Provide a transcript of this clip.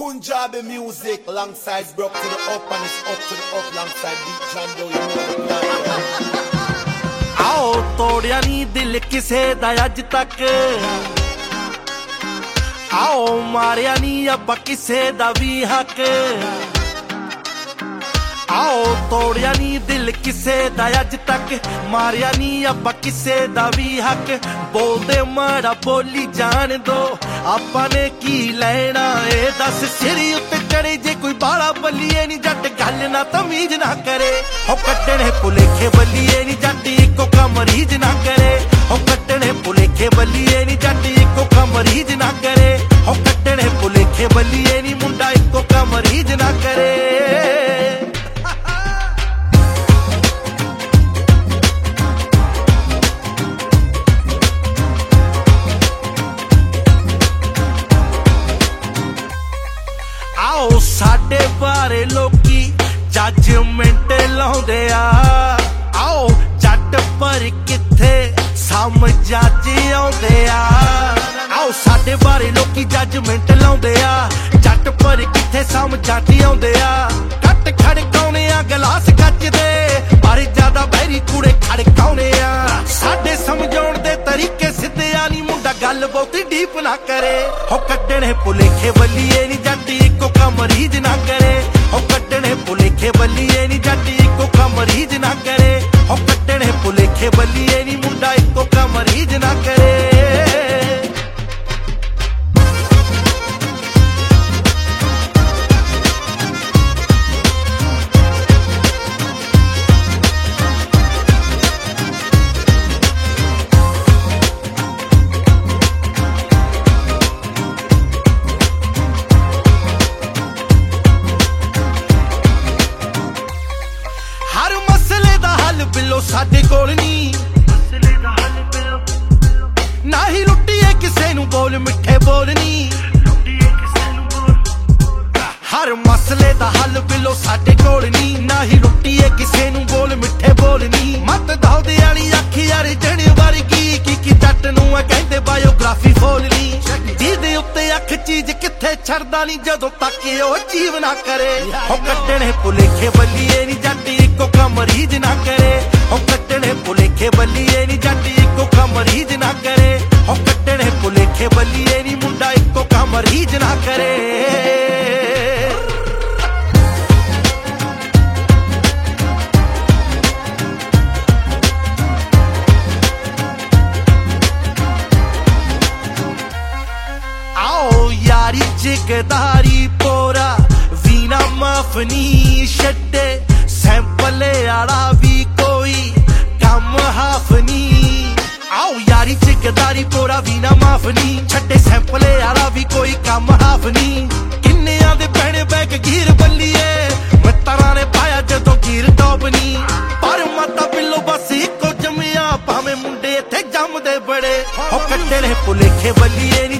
Punjabi music alongside Broke to the Up, and it's up to the up alongside Deep John Doe, you know the plan. आओ तोड़िया नी दिल किसे दा अज तक, आओ मारिया नी अब्बा किसे दा भी हक, आओ तोड़िया नी दिल किसे दा अज तक, मारिया नी अब्बा किसे दा भी हक। बोलदे माड़ा बोली जान दो, आपां ने की लेना ए दस। सिरी उत्ते चढ़े जे कोई बाला बल्लिए नी जट, गल ना तमीज ना करे। हो कट्टने भुलेखे बल्लिए नी जट, इको का मरीज ना करे। हो कट्टने भुलेखे बल्लिए नी जट, इको का मरीज ना करे। हो कट्टने भुलेखे बल्लिए नी मुंडा, इको का मरीज ना करे। आओ साडे बारे लोकी जजमेंट लाउंदे आ, आओ जट पर किथे समझ आउंदे आ। आओ साडे बारे लोकी जजमेंट लाउंदे आ, जट पर किथे समझ आउंदे आ। कट खड़काउने आ गलास गज दे, पर ज्यादा बहरी कूड़े खड़काउने आ। साडे समझाउण दे तरीके सिद्धे आ नी, मुंडा गल बहुती डीप ना करे। हो कट्टणे भुलेखे बल्लिए नी जट, इको का मरीज ना करे। हो कट्टणे भुलेखे बल्लिए नी जट, इको का मरीज ना करे। हो कट्टणे भुलेखे बल्लिए नी मुंडा, इको का मरीज ना करे। बिलो साडे कोल नी, ना ही लुट्टीए किसे नू बोल मिठे बोलनी। हर मसले दा हल बिलो साडे कोल नी, ना ही लुट्टीए किसे नू बोल मिठे बोलनी। मत दाउदे वाली अख यार जणे वर्गी, की जट नू कहंदे बायोग्राफी फोलनी। जीदे उत्ते अख चीज किथे छड़दा नी, जदों तक ओ जीव ना करे। हो कट्टणे भुलेखे बल्लिए नी जट, इको का मरीज ना करे। हो कट्टणे भुलेखे बल्लिए नी जट, इको का मरीज ना करे। हो कट्टणे भुलेखे बल्लिए नी मुंडा, इको का मरीज ना करे। यारी जिगदारी पोरा वीना माफनी छड्डे, सैंपले आला भी कोई कम हाफनी। आओ यारी जिगदारी पोरा वीना माफनी छड्डे, सैंपले आला भी कोई कम हाफनी। किन्नियां दे पैणे बैग गीर बल्लिए, मित्तरां ने पाया जदों गीर टॉपनी। पर माता बिल्लो बस इको जमिया, भावें मुंडे इत्थे जमदे बड़े। हो कट्टणे भुलेखे बल्लिए